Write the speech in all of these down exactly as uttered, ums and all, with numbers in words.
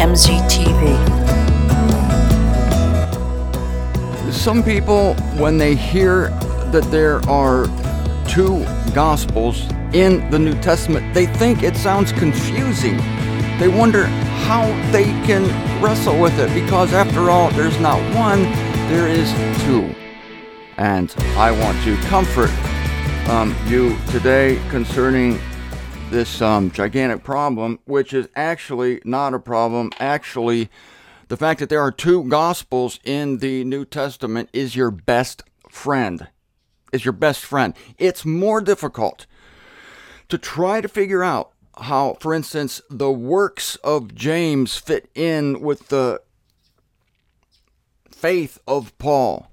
M Z T V. Some people, when they hear that there are two gospels in the New Testament, they think it sounds confusing. They wonder how they can wrestle with it, because after all, there's not one, there is two. And I want to comfort um, you today concerning this um, gigantic problem, which is actually not a problem. Actually, the fact that there are two gospels in the New Testament is your best friend. Is your best friend. It's more difficult to try to figure out how, for instance, the works of James fit in with the faith of Paul,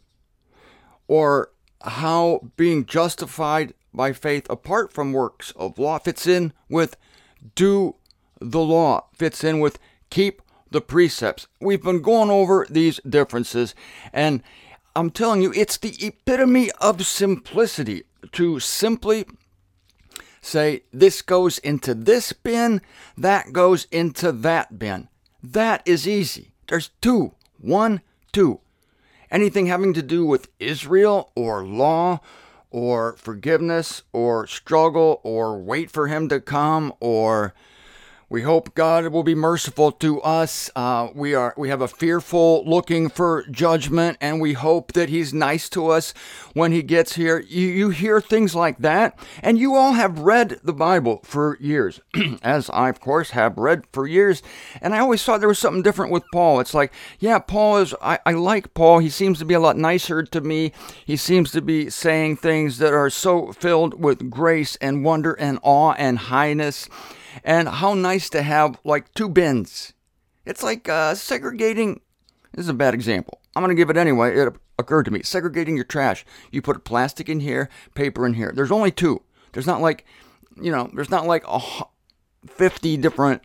or how being justified by faith apart from works of law fits in with do the law, fits in with keep the precepts. We've been going over these differences, and I'm telling you, it's the epitome of simplicity to simply say this goes into this bin, that goes into that bin. That is easy. There's two. One, two. Anything having to do with Israel or law or forgiveness or struggle or wait for him to come, or we hope God will be merciful to us. Uh, we are we have a fearful looking for judgment, and we hope that he's nice to us when he gets here. You, you hear things like that, and you all have read the Bible for years, as I, of course, have read for years. And I always thought there was something different with Paul. It's like, yeah, Paul is, I, I like Paul. He seems to be a lot nicer to me. He seems to be saying things that are so filled with grace and wonder and awe and highness. And how nice to have, like, two bins. It's like uh, segregating. This is a bad example. I'm going to give it anyway. It occurred to me. Segregating your trash. You put plastic in here, paper in here. There's only two. There's not like, you know, there's not like a fifty different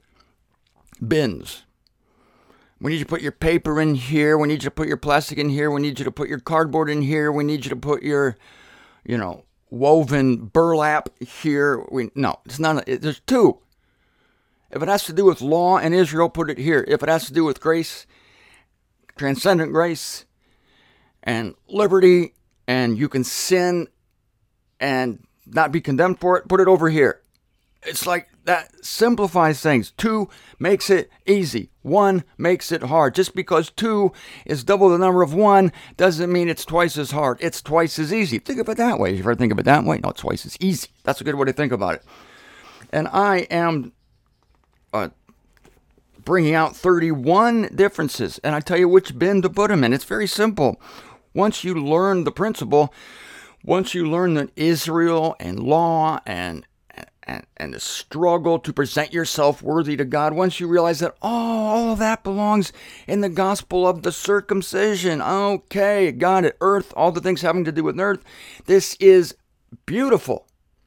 bins. We need you to put your paper in here. We need you to put your plastic in here. We need you to put your cardboard in here. We need you to put your, you know, woven burlap here. We no, it's not. It, there's two. If it has to do with law and Israel, put it here. If it has to do with grace, transcendent grace, and liberty, and you can sin and not be condemned for it, put it over here. It's like that simplifies things. Two makes it easy. One makes it hard. Just because two is double the number of one doesn't mean it's twice as hard. It's twice as easy. Think of it that way. If you ever think of it that way, no, it's twice as easy. That's a good way to think about it. And I am uh, bringing out thirty-one differences, and I tell you which bin to put them in. It's very simple. Once you learn the principle, once you learn that Israel and law and And, and the struggle to present yourself worthy to God, once you realize that, oh, all of that belongs in the gospel of the circumcision. Okay, got it. Earth, all the things having to do with earth. This is beautiful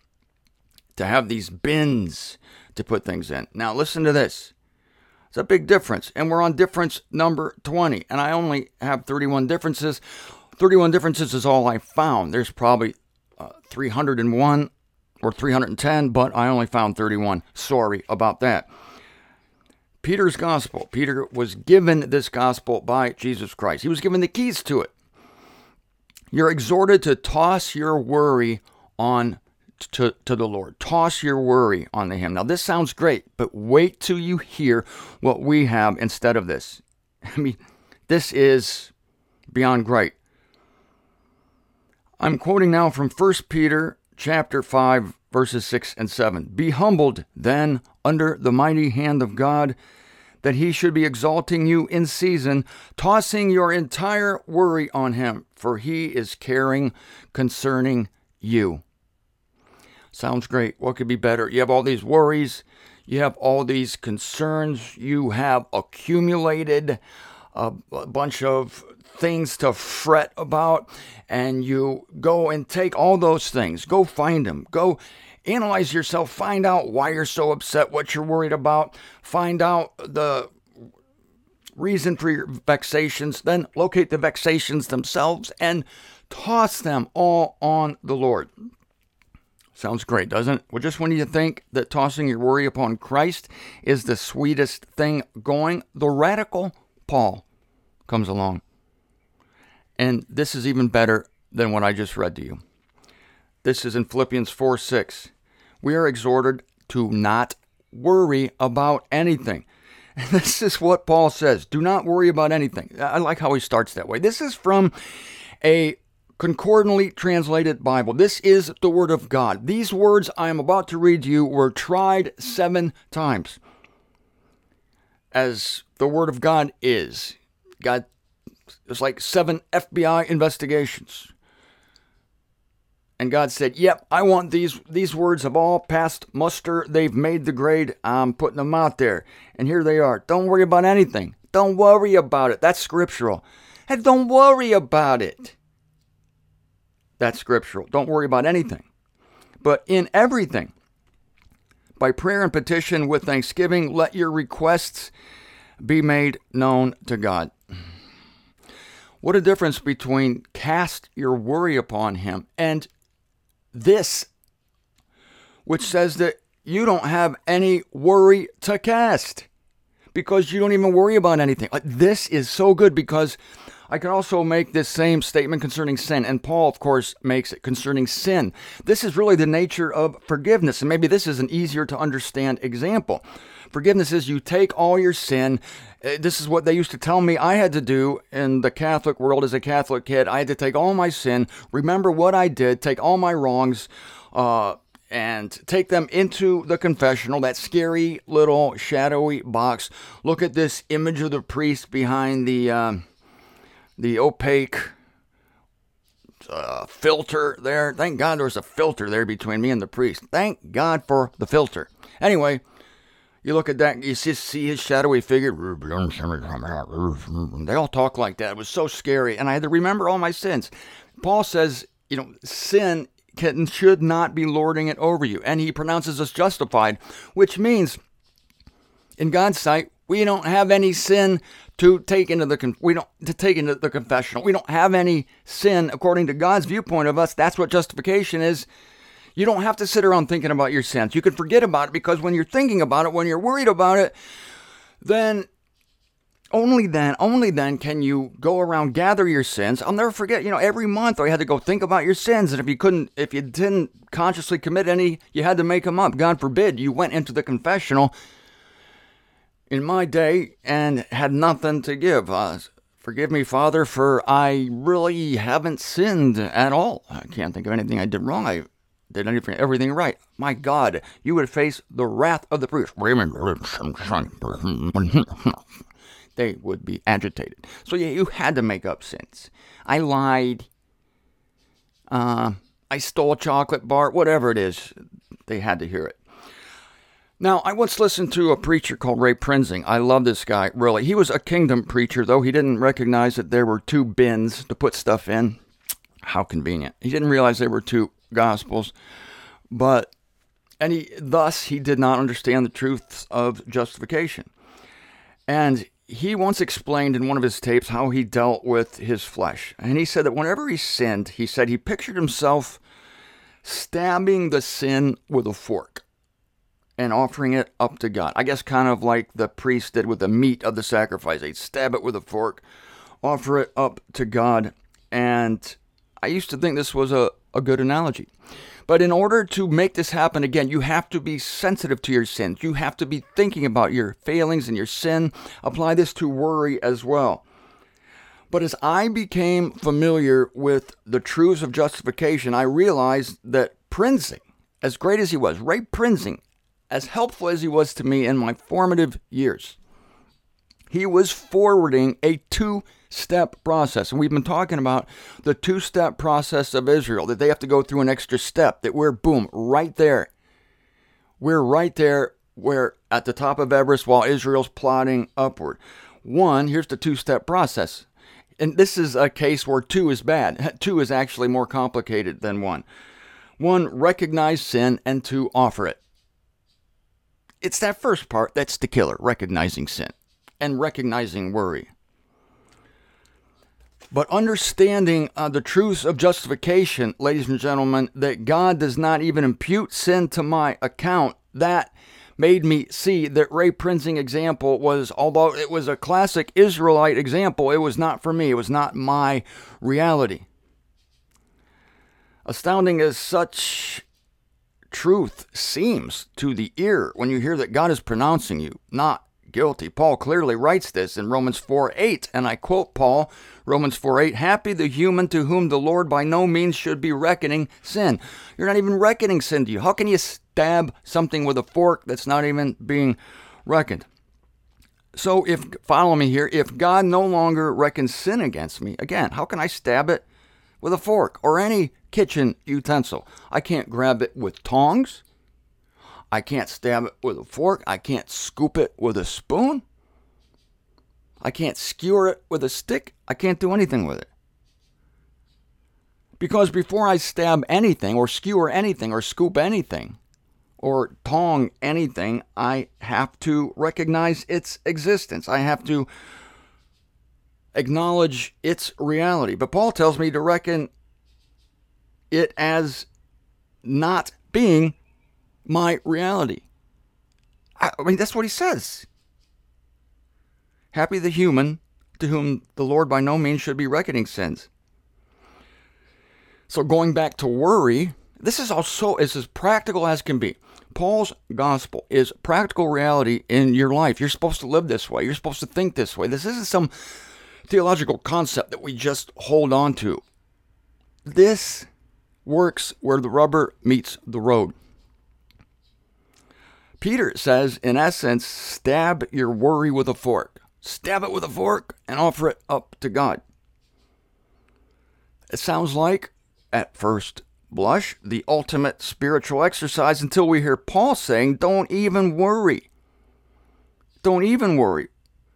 to have these bins to put things in. Now, listen to this. It's a big difference. And we're on difference number twenty. And I only have thirty-one differences. thirty-one differences is all I found. There's probably uh, three hundred one or three hundred ten, but I only found thirty-one. Sorry about that. Peter's gospel. Peter was given this gospel by Jesus Christ. He was given the keys to it. You're exhorted to toss your worry on to, to the Lord. Toss your worry onto him. Now, this sounds great, but wait till you hear what we have instead of this. I mean, this is beyond great. I'm quoting now from First Peter chapter five, verses six and seven. Be humbled then under the mighty hand of God, that he should be exalting you in season, tossing your entire worry on him, for he is caring concerning you. Sounds great. What could be better? You have all these worries. You have all these concerns. You have accumulated a, a bunch of things to fret about, and you go and take all those things. Go find them. Go analyze yourself. Find out why you're so upset, what you're worried about. Find out the reason for your vexations. Then locate the vexations themselves and toss them all on the Lord. Sounds great, doesn't it? Well, just when you think that tossing your worry upon Christ is the sweetest thing going, the radical Paul comes along. And this is even better than what I just read to you. This is in Philippians four six. We are exhorted to not worry about anything. And this is what Paul says. Do not worry about anything. I like how he starts that way. This is from a concordantly translated Bible. This is the Word of God. These words I am about to read to you were tried seven times. As the Word of God is. God, it's like seven F B I investigations. And God said, yep, I want these these words have all passed muster. They've made the grade. I'm putting them out there. And here they are. Don't worry about anything. Don't worry about it. That's scriptural. Hey, don't worry about it. That's scriptural. Don't worry about anything. But in everything, by prayer and petition with thanksgiving, let your requests be made known to God. What a difference between cast your worry upon him and this, which says that you don't have any worry to cast because you don't even worry about anything. This is so good because I can also make this same statement concerning sin, and Paul, of course, makes it concerning sin. This is really the nature of forgiveness, and maybe this is an easier to understand example. Forgiveness is you take all your sin. This is what they used to tell me I had to do in the Catholic world as a Catholic kid. I had to take all my sin, remember what I did, take all my wrongs, uh, and take them into the confessional, that scary little shadowy box. Look at this image of the priest behind the uh, the opaque uh, filter there. Thank God there was a filter there between me and the priest. Thank God for the filter. Anyway, you look at that, you just see his shadowy figure. They all talk like that. It was so scary, and I had to remember all my sins. Paul says, you know, sin can, should not be lording it over you, and he pronounces us justified, which means, in God's sight, we don't have any sin to take into the we don't to take into the confessional. We don't have any sin according to God's viewpoint of us. That's what justification is. You don't have to sit around thinking about your sins. You can forget about it because when you're thinking about it, when you're worried about it, then only then, only then can you go around, gather your sins. I'll never forget, you know, every month I had to go think about your sins. And if you couldn't, if you didn't consciously commit any, you had to make them up. God forbid you went into the confessional in my day and had nothing to give. Uh, Forgive me, Father, for I really haven't sinned at all. I can't think of anything I did wrong. I did anything, everything right. My God, you would face the wrath of the priest. They would be agitated. So yeah, you had to make up sins. I lied. Uh, I stole a chocolate bar. Whatever it is, they had to hear it. Now, I once listened to a preacher called Ray Prinzing. I love this guy, really. He was a kingdom preacher, though. He didn't recognize that there were two bins to put stuff in. How convenient. He didn't realize there were two gospels. But, and he, thus, he did not understand the truths of justification. And he once explained in one of his tapes how he dealt with his flesh. And he said that whenever he sinned, he said he pictured himself stabbing the sin with a fork and offering it up to God. I guess kind of like the priest did with the meat of the sacrifice. They'd stab it with a fork, offer it up to God. And I used to think this was a, a good analogy. But in order to make this happen again, you have to be sensitive to your sins. You have to be thinking about your failings and your sin. Apply this to worry as well. But as I became familiar with the truths of justification, I realized that Prinzing, as great as he was, Ray Prinzing, as helpful as he was to me in my formative years, he was forwarding a two-step process. And we've been talking about the two-step process of Israel, that they have to go through an extra step, that we're, boom, right there. We're right there, we're at the top of Everest while Israel's plodding upward. One, here's the two-step process. And this is a case where two is bad. Two is actually more complicated than one. One, recognize sin, and two, offer it. It's that first part that's the killer, recognizing sin and recognizing worry. But understanding uh, the truths of justification, ladies and gentlemen, that God does not even impute sin to my account, that made me see that Ray Prinzing example was, although it was a classic Israelite example, it was not for me. It was not my reality. Astounding as such truth seems to the ear when you hear that God is pronouncing you not guilty. Paul clearly writes this in Romans four eight, and I quote Paul, Romans four eight, happy the human to whom the Lord by no means should be reckoning sin. You're not even reckoning sin to you. How can you stab something with a fork that's not even being reckoned? So if, follow me here, if God no longer reckons sin against me, again, how can I stab it with a fork or any kitchen utensil? I can't grab it with tongs. I can't stab it with a fork. I can't scoop it with a spoon. I can't skewer it with a stick. I can't do anything with it. Because before I stab anything or skewer anything or scoop anything or tong anything, I have to recognize its existence. I have to acknowledge its reality. But Paul tells me to reckon it as not being my reality. I mean, that's what he says. Happy the human to whom the Lord by no means should be reckoning sins. So going back to worry, this is also is as practical as can be. Paul's gospel is practical reality in your life. You're supposed to live this way. You're supposed to think this way. This isn't some theological concept that we just hold on to. This works where the rubber meets the road. Peter says, in essence, stab your worry with a fork. Stab it with a fork and offer it up to God. It sounds like, at first blush, the ultimate spiritual exercise until we hear Paul saying, don't even worry. Don't even worry.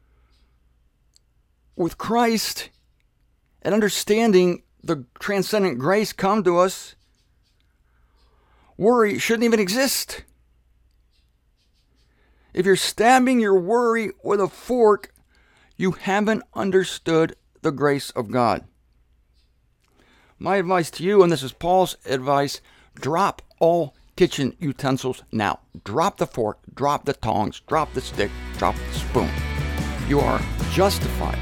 With Christ and understanding the transcendent grace come to us, worry shouldn't even exist. If you're stabbing your worry with a fork, you haven't understood the grace of God. My advice to you, and this is Paul's advice, drop all kitchen utensils now. Drop the fork, drop the tongs, drop the stick, drop the spoon. You are justified,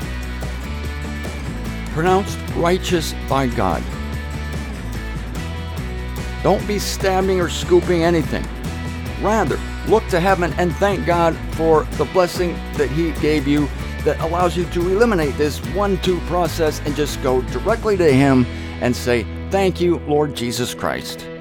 pronounced righteous by God. Don't be stabbing or scooping anything. Rather, look to heaven and thank God for the blessing that He gave you that allows you to eliminate this one-two process and just go directly to Him and say, thank you, Lord Jesus Christ.